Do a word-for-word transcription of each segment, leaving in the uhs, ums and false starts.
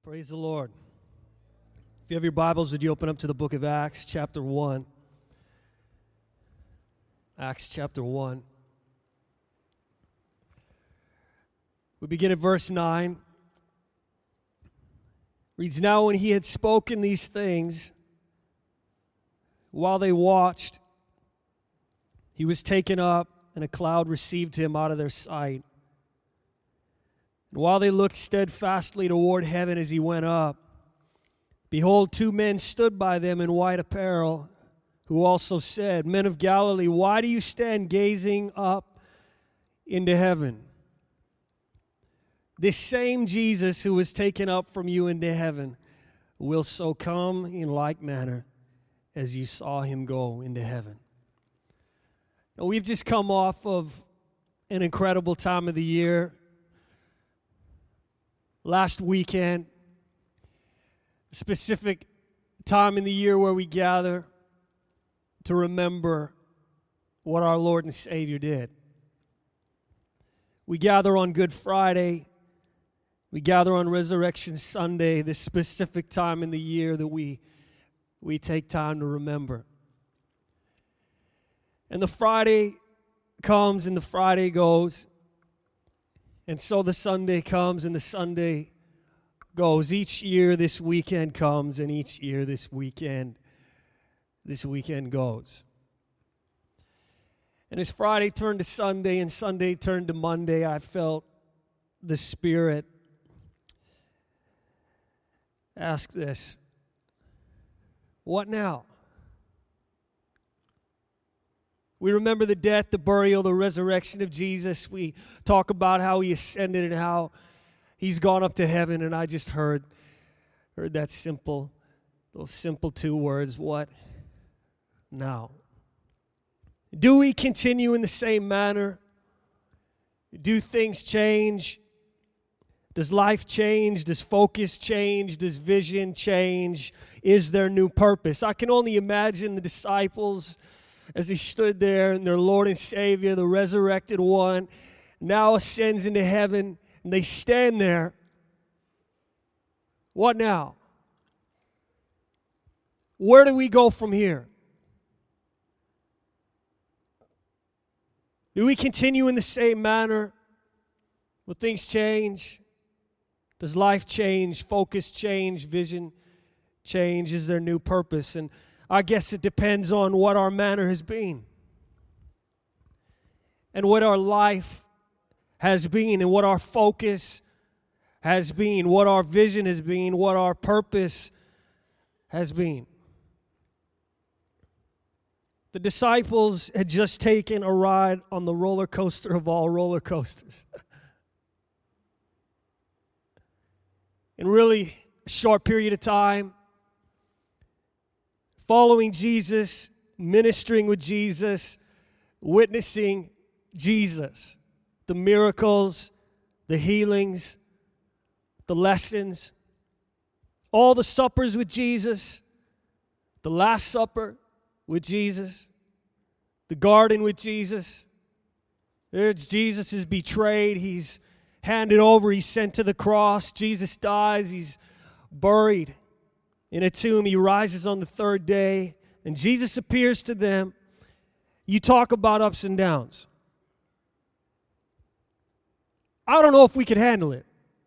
Praise the Lord. If you have your Bibles, would you open up to the book of Acts, chapter one. Acts chapter one. We begin at verse nine. Reads, "Now when he had spoken these things, while they watched, he was taken up, and a cloud received him out of their sight. And while they looked steadfastly toward heaven as he went up, behold, two men stood by them in white apparel, who also said, 'Men of Galilee, why do you stand gazing up into heaven? This same Jesus who was taken up from you into heaven will so come in like manner as you saw him go into heaven.'" Now, we've just come off of an incredible time of the year. Last weekend, a specific time in the year where we gather to remember what our Lord and Savior did. We gather on Good Friday. We gather on Resurrection Sunday, this specific time in the year that we, we take time to remember. And the Friday comes and the Friday goes. And so the Sunday comes and the Sunday goes. Each year this weekend comes and each year this weekend, this weekend goes. And as Friday turned to Sunday and Sunday turned to Monday, I felt the Spirit ask this: what now? We remember the death, the burial, the resurrection of Jesus. We talk about how he ascended and how he's gone up to heaven. And I just heard, heard that simple, those simple two words, what now? Do we continue in the same manner? Do things change? Does life change? Does focus change? Does vision change? Is there new purpose? I can only imagine the disciples as he stood there and their Lord and Savior, the resurrected one, now ascends into heaven, and they stand there. What now? Where do we go from here? Do we continue in the same manner? Will things change? Does life change? Focus change? Vision change? Is there new purpose? And I guess it depends on what our manner has been and what our life has been and what our focus has been, what our vision has been, what our purpose has been. The disciples had just taken a ride on the roller coaster of all roller coasters. In really a short period of time, following Jesus, ministering with Jesus, witnessing Jesus, the miracles, the healings, the lessons, all the suppers with Jesus, the Last Supper with Jesus, the garden with Jesus. There's Jesus is betrayed, he's handed over, he's sent to the cross, Jesus dies, he's buried in a tomb, he rises on the third day, and Jesus appears to them. You talk about ups and downs. I don't know if we could handle it.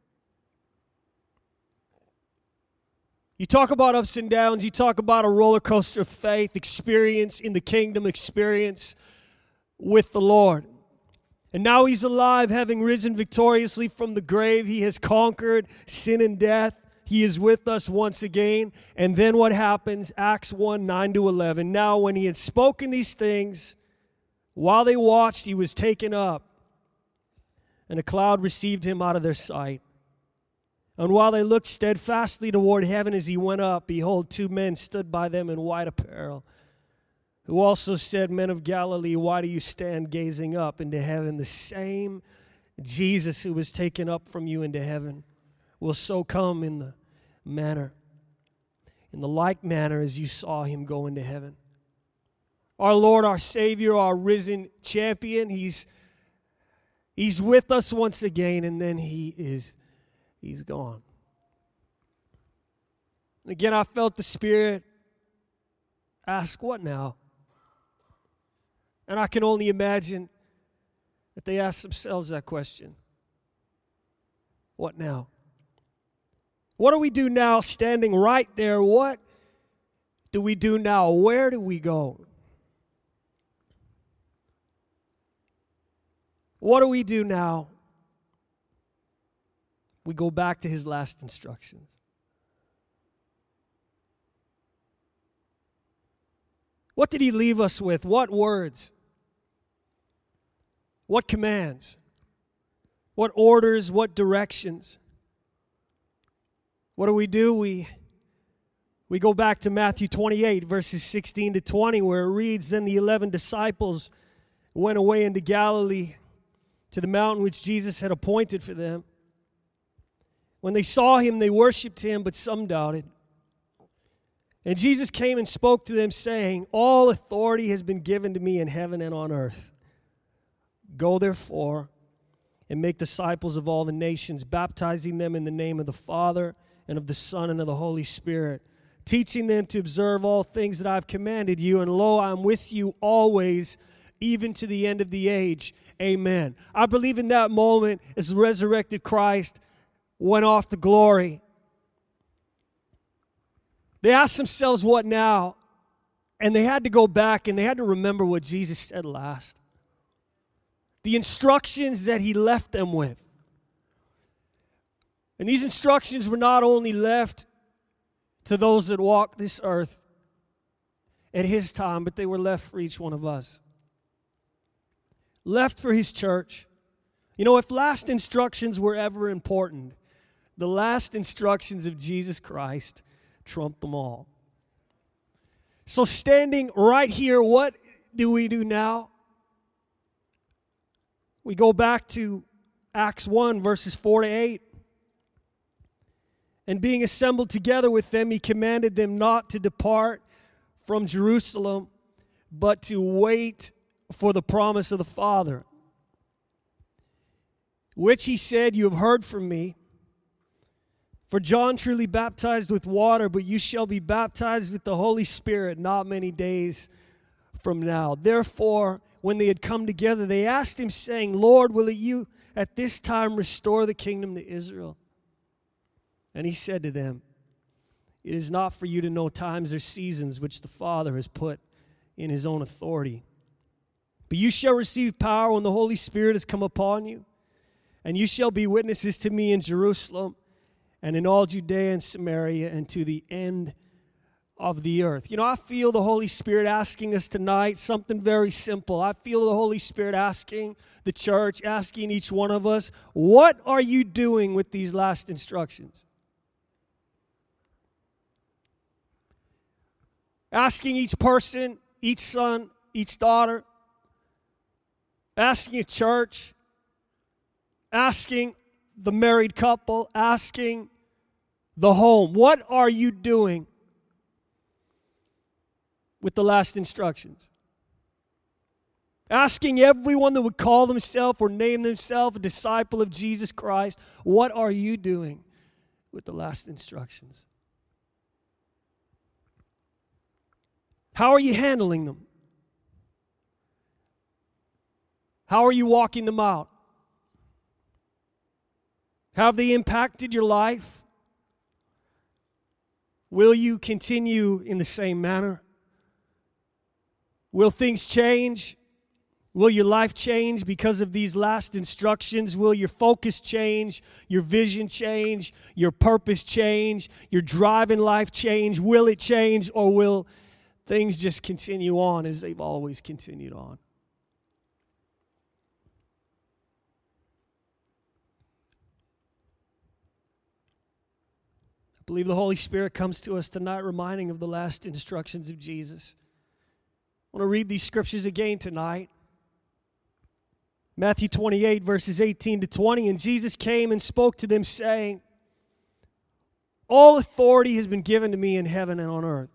You talk about ups and downs, you talk about a roller coaster of faith, experience in the kingdom, experience with the Lord. And now he's alive, having risen victoriously from the grave. He has conquered sin and death. He is with us once again. And then what happens? Acts one, nine to eleven. "Now when he had spoken these things, while they watched, he was taken up, and a cloud received him out of their sight. And while they looked steadfastly toward heaven as he went up, behold, two men stood by them in white apparel, who also said, 'Men of Galilee, why do you stand gazing up into heaven? The same Jesus who was taken up from you into heaven will so come in the manner, in the like manner as you saw him go into heaven.'" Our Lord, our Savior, our risen champion, he's, he's with us once again, and then he is, he's gone. And again, I felt the Spirit ask, what now? And I can only imagine that they asked themselves that question. What now? What do we do now standing right there? What do we do now? Where do we go? What do we do now? We go back to his last instructions. What did he leave us with? What words? What commands? What orders? What directions? What do we do? We, we go back to Matthew twenty-eight, verses sixteen to twenty, where it reads, Then the eleven disciples went away into Galilee to the mountain which Jesus had appointed for them. When they saw him, they worshipped him, but some doubted. And Jesus came and spoke to them, saying, All authority has been given to me in heaven and on earth. Go therefore and make disciples of all the nations, baptizing them in the name of the Father and of the Son and of the Holy Spirit, teaching them to observe all things that I have commanded you. And lo, I am with you always, even to the end of the age. Amen. I believe in that moment as the resurrected Christ went off to glory, they asked themselves, what now? And they had to go back and they had to remember what Jesus said last. The instructions that he left them with. And these instructions were not only left to those that walk this earth at his time, but they were left for each one of us. Left for his church. You know, if last instructions were ever important, the last instructions of Jesus Christ trump them all. So standing right here, what do we do now? We go back to Acts one, verses four to eight. And being assembled together with them, he commanded them not to depart from Jerusalem, but to wait for the promise of the Father, which he said, You have heard from me. For John truly baptized with water, but you shall be baptized with the Holy Spirit not many days from now. Therefore, when they had come together, they asked him, saying, Lord, will you at this time restore the kingdom to Israel? And he said to them, It is not for you to know times or seasons which the Father has put in his own authority. But you shall receive power when the Holy Spirit has come upon you, and you shall be witnesses to me in Jerusalem, and in all Judea and Samaria, and to the end of the earth. You know, I feel the Holy Spirit asking us tonight something very simple. I feel the Holy Spirit asking the church, asking each one of us, what are you doing with these last instructions? Asking each person, each son, each daughter, asking a church, asking the married couple, asking the home, what are you doing with the last instructions? Asking everyone that would call themselves or name themselves a disciple of Jesus Christ, what are you doing with the last instructions? How are you handling them? How are you walking them out? Have they impacted your life? Will you continue in the same manner? Will things change? Will your life change because of these last instructions? Will your focus change? Your vision change? Your purpose change? Your drive in life change? Will it change, or will things just continue on as they've always continued on? I believe the Holy Spirit comes to us tonight reminding of the last instructions of Jesus. I want to read these scriptures again tonight. Matthew twenty-eight, verses eighteen to twenty. And Jesus came and spoke to them, saying, All authority has been given to me in heaven and on earth.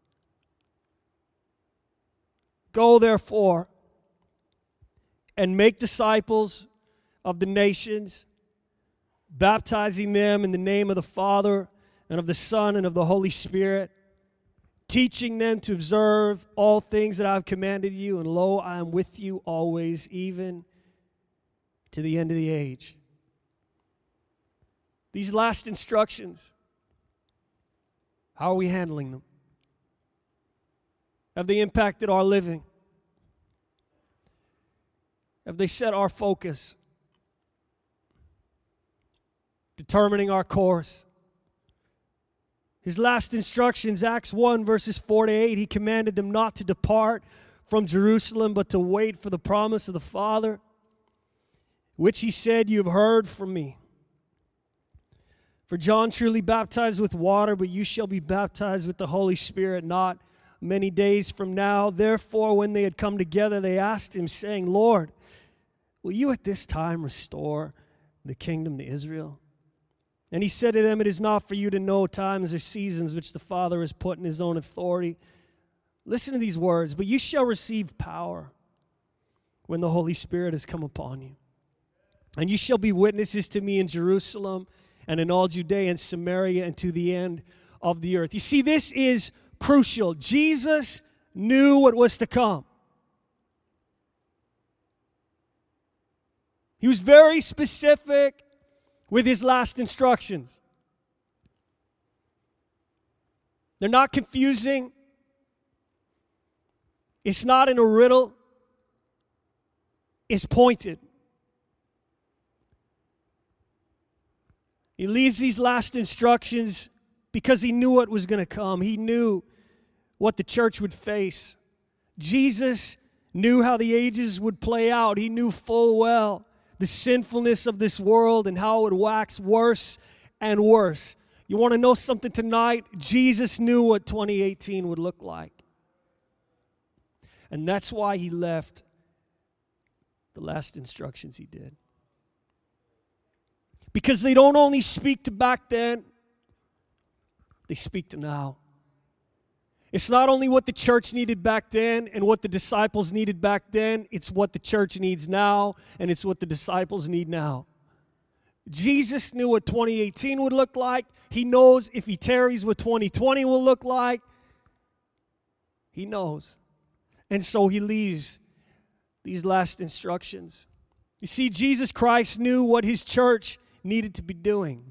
Go therefore and make disciples of the nations, baptizing them in the name of the Father and of the Son, and of the Holy Spirit, teaching them to observe all things that I have commanded you, and lo, I am with you always, even to the end of the age. These last instructions, how are we handling them? Have they impacted our living? Have they set our focus? Determining our course? His last instructions, Acts one, verses four to eight, he commanded them not to depart from Jerusalem, but to wait for the promise of the Father, which he said, you have heard from me. For John truly baptized with water, but you shall be baptized with the Holy Spirit not many days from now. Therefore, when they had come together, they asked him, saying, Lord, will you at this time restore the kingdom to Israel? And he said to them, it is not for you to know times or seasons which the Father has put in his own authority. Listen to these words, but you shall receive power when the Holy Spirit has come upon you. And you shall be witnesses to me in Jerusalem and in all Judea and Samaria and to the end of the earth. You see, this is crucial. Jesus knew what was to come. He was very specific with his last instructions. They're not confusing. It's not in a riddle. It's pointed. He leaves these last instructions because he knew what was going to come. He knew what the church would face. Jesus knew how the ages would play out. He knew full well the sinfulness of this world and how it would wax worse and worse. You want to know something tonight? Jesus knew what twenty eighteen would look like. And that's why he left the last instructions he did. Because they don't only speak to back then, they speak to now. It's not only what the church needed back then and what the disciples needed back then, it's what the church needs now and it's what the disciples need now. Jesus knew what twenty eighteen would look like. He knows if he tarries what twenty twenty will look like. He knows. And so he leaves these last instructions. You see, Jesus Christ knew what his church needed to be doing.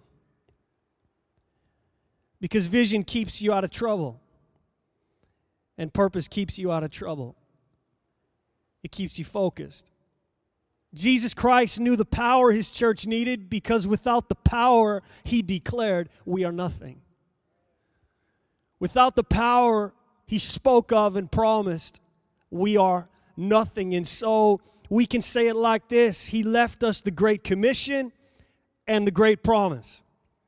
Because vision keeps you out of trouble. And purpose keeps you out of trouble. It keeps you focused. Jesus Christ knew the power his church needed because without the power, he declared, we are nothing. Without the power he spoke of and promised, we are nothing. And so we can say it like this: he left us the Great Commission and the Great Promise.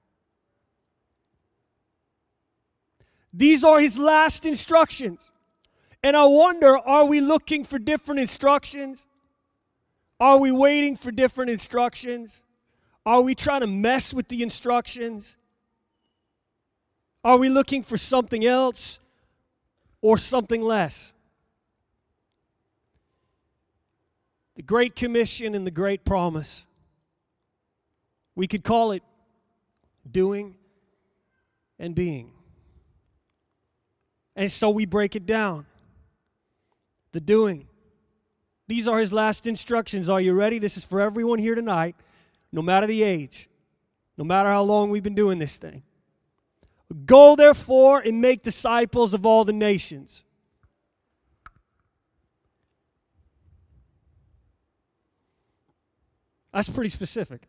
These are his last instructions. And I wonder, are we looking for different instructions? Are we waiting for different instructions? Are we trying to mess with the instructions? Are we looking for something else or something less? The Great Commission and the Great Promise. We could call it doing and being. And so we break it down. The doing. These are his last instructions. Are you ready? This is for everyone here tonight, no matter the age, no matter how long we've been doing this thing. Go, therefore, and make disciples of all the nations. That's pretty specific.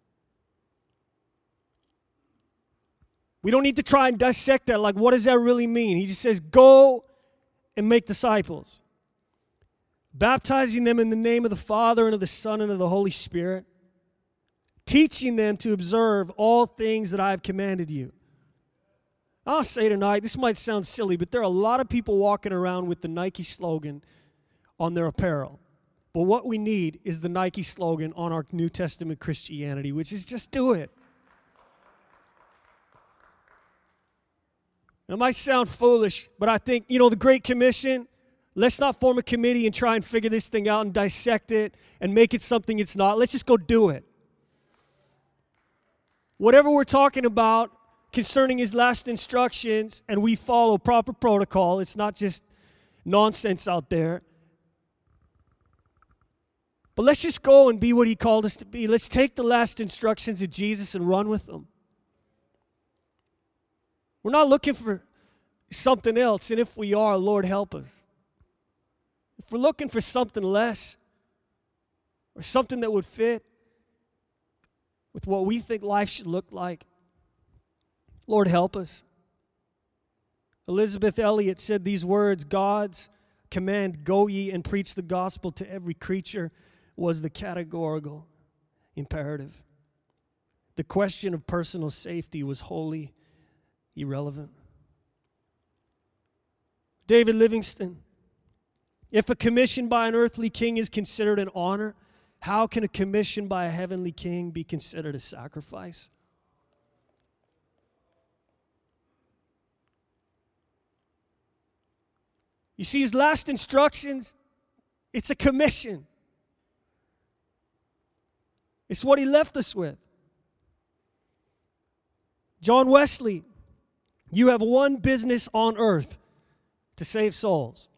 We don't need to try and dissect that. Like, what does that really mean? He just says, go and make disciples, baptizing them in the name of the Father and of the Son and of the Holy Spirit, teaching them to observe all things that I have commanded you. I'll say tonight, this might sound silly, but there are a lot of people walking around with the Nike slogan on their apparel. But what we need is the Nike slogan on our New Testament Christianity, which is just do it. It might sound foolish, but I think, you know, the Great Commission, let's not form a committee and try and figure this thing out and dissect it and make it something it's not. Let's just go do it. Whatever we're talking about concerning his last instructions, and we follow proper protocol. It's not just nonsense out there. But let's just go and be what he called us to be. Let's take the last instructions of Jesus and run with them. We're not looking for something else, and if we are, Lord, help us. If we're looking for something less, or something that would fit with what we think life should look like, Lord, help us. Elizabeth Elliot said these words, God's command, go ye and preach the gospel to every creature, was the categorical imperative. The question of personal safety was wholly irrelevant. David Livingstone, if a commission by an earthly king is considered an honor, how can a commission by a heavenly king be considered a sacrifice? You see, his last instructions, it's a commission. It's what he left us with. John Wesley, you have one business on earth, to save souls.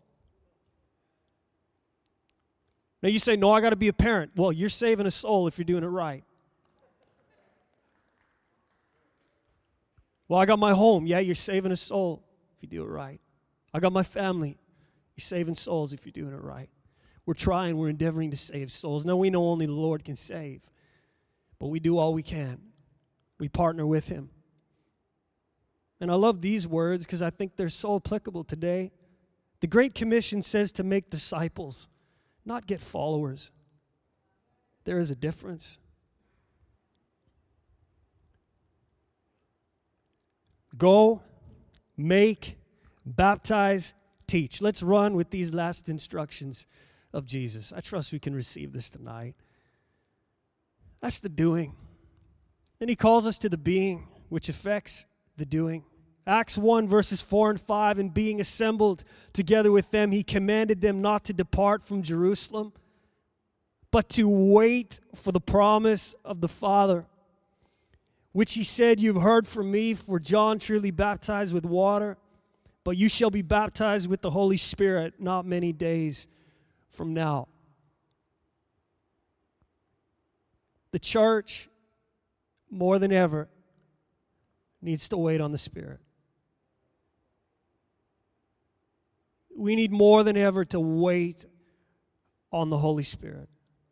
Now you say, no, I got to be a parent. Well, you're saving a soul if you're doing it right. Well, I got my home. Yeah, you're saving a soul if you do it right. I got my family. You're saving souls if you're doing it right. We're trying, we're endeavoring to save souls. Now we know only the Lord can save, but we do all we can. We partner with him. And I love these words because I think they're so applicable today. The Great Commission says to make disciples, not get followers. There is a difference. Go, make, baptize, teach. Let's run with these last instructions of Jesus. I trust we can receive this tonight. That's the doing. Then he calls us to the being, which affects the doing. Acts one, verses four and five, and being assembled together with them, he commanded them not to depart from Jerusalem, but to wait for the promise of the Father, which he said, you've heard from me, for John truly baptized with water, but you shall be baptized with the Holy Spirit not many days from now. The church, more than ever, needs to wait on the Spirit. We need more than ever to wait on the Holy Spirit.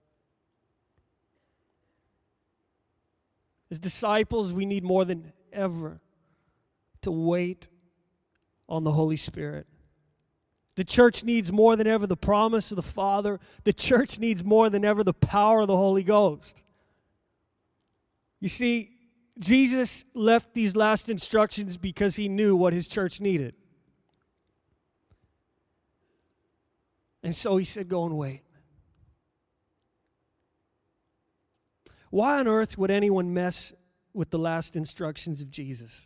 As disciples, we need more than ever to wait on the Holy Spirit. The church needs more than ever the promise of the Father. The church needs more than ever the power of the Holy Ghost. You see, Jesus left these last instructions because he knew what his church needed. And so he said, go and wait. Why on earth would anyone mess with the last instructions of Jesus?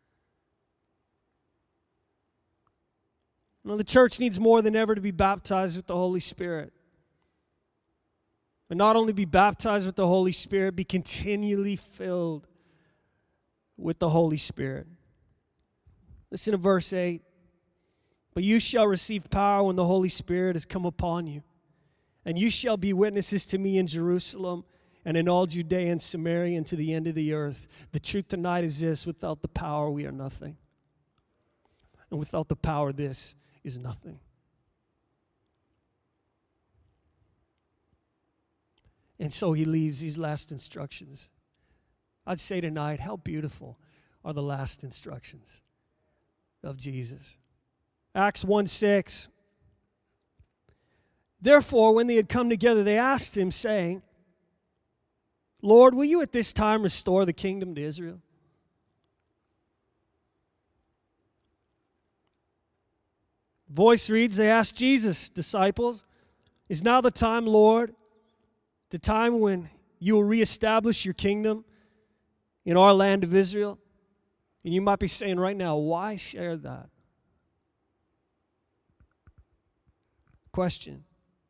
You know, the church needs more than ever to be baptized with the Holy Spirit. And not only be baptized with the Holy Spirit, be continually filled with the Holy Spirit. Listen to verse eight. But you shall receive power when the Holy Spirit has come upon you. And you shall be witnesses to me in Jerusalem and in all Judea and Samaria and to the end of the earth. The truth tonight is this: without the power, we are nothing. And without the power, this is nothing. And so he leaves these last instructions. I'd say tonight, how beautiful are the last instructions of Jesus. Acts one six. Therefore, when they had come together, they asked him, saying, Lord, will you at this time restore the kingdom to Israel? Voice reads, they asked Jesus, disciples, is now the time, Lord, the time when you will reestablish your kingdom in our land of Israel? And you might be saying right now, why share that? Question.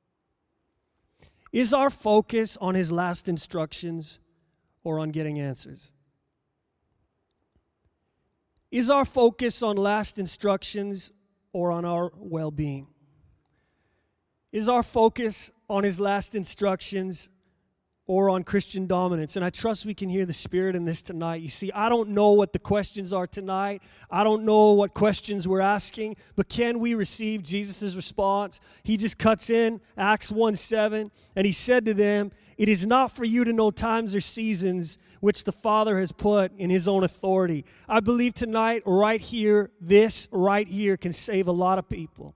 Is our focus on his last instructions or on getting answers? Is our focus on last instructions or on our well-being? Is our focus on his last instructions or on Christian dominance? And I trust we can hear the Spirit in this tonight. You see, I don't know what the questions are tonight. I don't know what questions we're asking, but can we receive Jesus' response? He just cuts in, Acts one seven, and he said to them, "It is not for you to know times or seasons which the Father has put in his own authority." I believe tonight, right here, this right here can save a lot of people.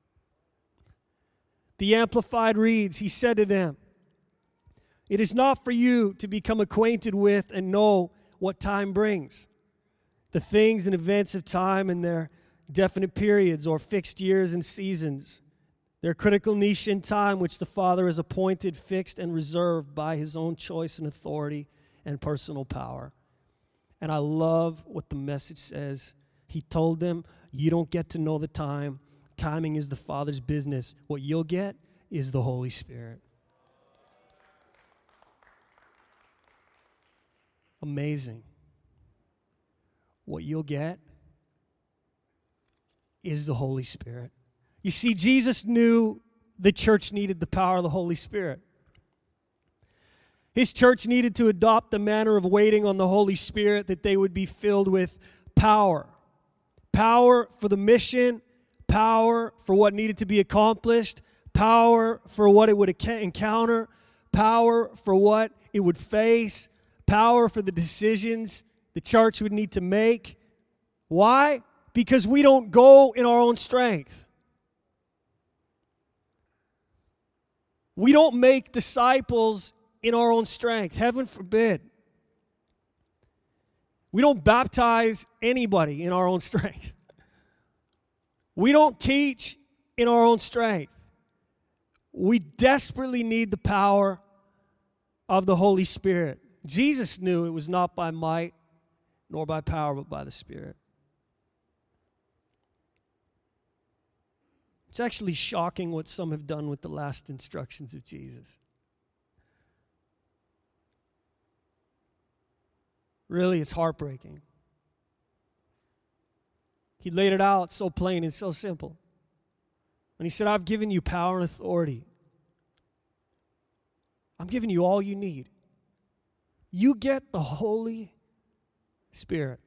The Amplified reads, he said to them, "It is not for you to become acquainted with and know what time brings. The things and events of time and their definite periods or fixed years and seasons, their critical niche in time which the Father has appointed, fixed, and reserved by his own choice and authority and personal power." And I love what the message says. He told them, you don't get to know the time. Timing is the Father's business. What you'll get is the Holy Spirit. Amazing. What you'll get is the Holy Spirit. You see, Jesus knew the church needed the power of the Holy Spirit. His church needed to adopt the manner of waiting on the Holy Spirit, that they would be filled with power. Power for the mission, power for what needed to be accomplished, power for what it would encounter, power for what it would face, power for the decisions the church would need to make. Why? Because we don't go in our own strength. We don't make disciples in our own strength. Heaven forbid. We don't baptize anybody in our own strength. We don't teach in our own strength. We desperately need the power of the Holy Spirit. Jesus knew it was not by might nor by power, but by the Spirit. It's actually shocking what some have done with the last instructions of Jesus. Really, it's heartbreaking. He laid it out so plain and so simple. And he said, I've given you power and authority. I'm giving you all you need. You get the Holy Spirit.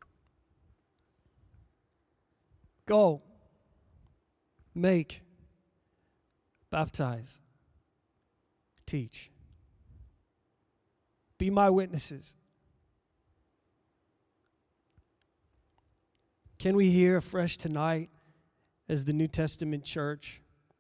Go. Make. Baptize. Teach. Be my witnesses. Can we hear afresh tonight, as the New Testament church,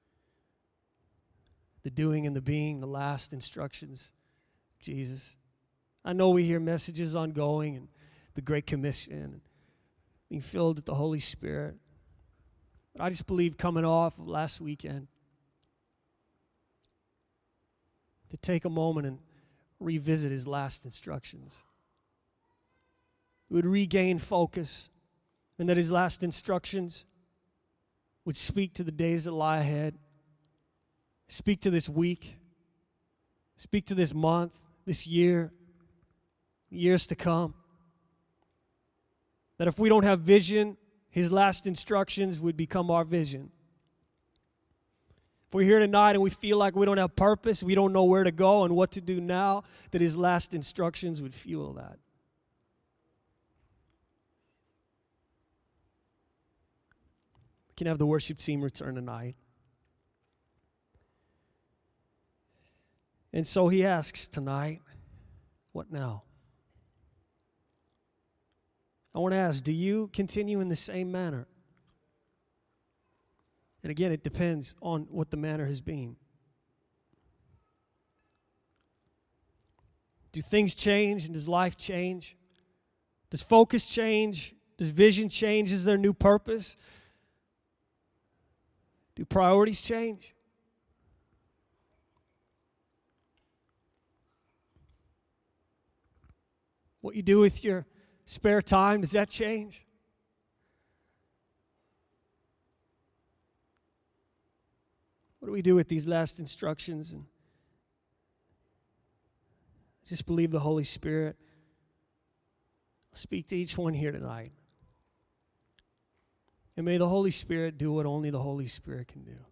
the doing and the being, the last instructions of Jesus? I know we hear messages on going and the Great Commission and being filled with the Holy Spirit. But I just believe, coming off of last weekend, to take a moment and revisit his last instructions. We would regain focus, and that his last instructions would speak to the days that lie ahead, speak to this week, speak to this month, this year, years to come. That if we don't have vision, his last instructions would become our vision. If we're here tonight and we feel like we don't have purpose, we don't know where to go and what to do now, that his last instructions would fuel that. We can have the worship team return tonight. And so he asks tonight, what now? I want to ask, do you continue in the same manner? And again, it depends on what the manner has been. Do things change, and does life change? Does focus change? Does vision change? Is there new purpose? Do priorities change? What you do with your spare time, does that change? What do we do with these last instructions? And I just believe the Holy Spirit will speak to each one here tonight. And may the Holy Spirit do what only the Holy Spirit can do.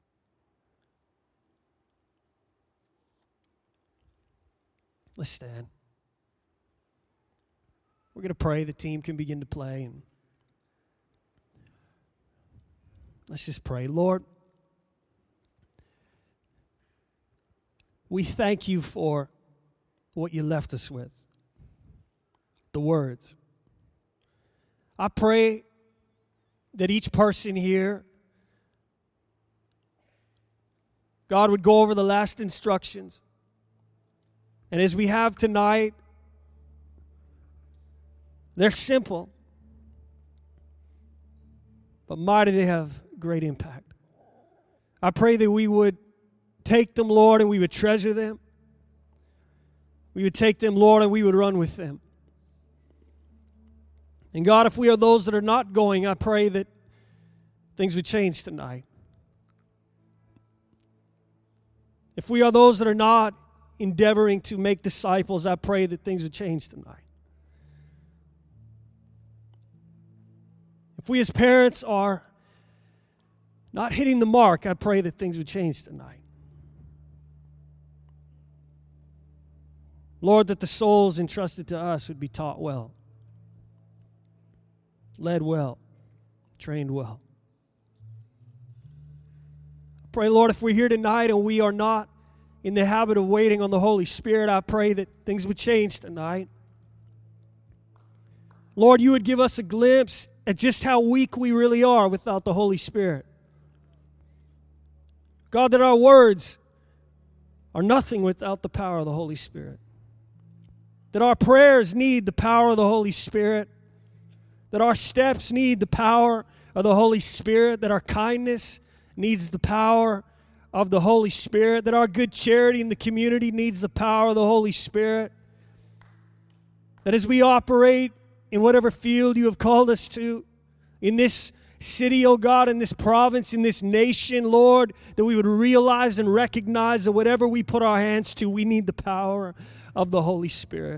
Let's stand. We're going to pray. The team can begin to play. And let's just pray. Lord, we thank you for what you left us with, the words. I pray that each person here, God, would go over the last instructions. And as we have tonight, they're simple, but mighty, they have great impact. I pray that we would take them, Lord, and we would treasure them. We would take them, Lord, and we would run with them. And God, if we are those that are not going, I pray that things would change tonight. If we are those that are not endeavoring to make disciples, I pray that things would change tonight. If we as parents are not hitting the mark, I pray that things would change tonight. Lord, that the souls entrusted to us would be taught well, led well, trained well. I pray, Lord, if we're here tonight and we are not in the habit of waiting on the Holy Spirit, I pray that things would change tonight. Lord, you would give us a glimpse at just how weak we really are without the Holy Spirit. God, that our words are nothing without the power of the Holy Spirit. That our prayers need the power of the Holy Spirit. That our steps need the power of the Holy Spirit. That our kindness needs the power of the Holy Spirit. That our good charity in the community needs the power of the Holy Spirit. That as we operate in whatever field you have called us to, in this city, oh God, in this province, in this nation, Lord, that we would realize and recognize that whatever we put our hands to, we need the power of the Holy Spirit.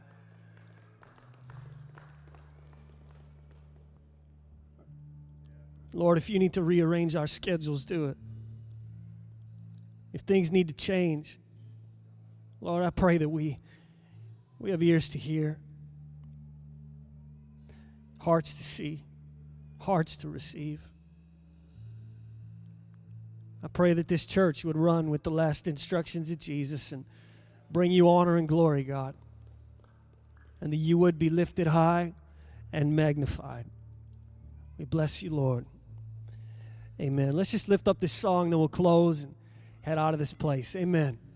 Lord, if you need to rearrange our schedules, do it. If things need to change, Lord, I pray that we, we have ears to hear, hearts to see, hearts to receive. I pray that this church would run with the last instructions of Jesus and bring you honor and glory, God, and that you would be lifted high and magnified. We bless you, Lord. Amen. Let's just lift up this song, then we'll close and head out of this place. Amen.